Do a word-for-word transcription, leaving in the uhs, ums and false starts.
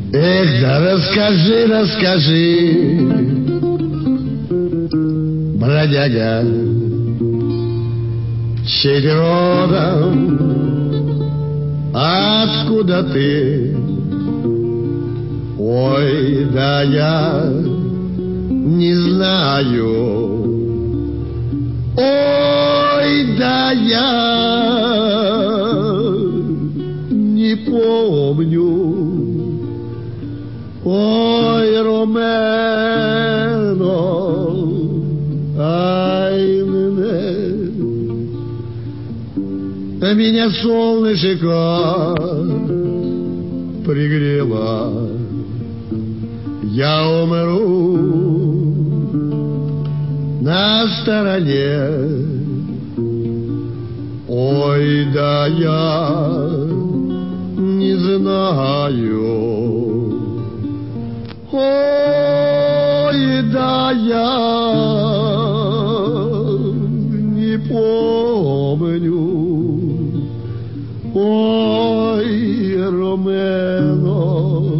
Эх, да расскажи, расскажи, бродяга, чей ты родом, откуда ты? Ой, да я не знаю. Ой, да я не помню. Ой, Ромено, ай, мене, а меня солнышко пригрело. Я умру на стороне. Ой, да я не знаю. Ой, да я не помню. Ой, Ромено,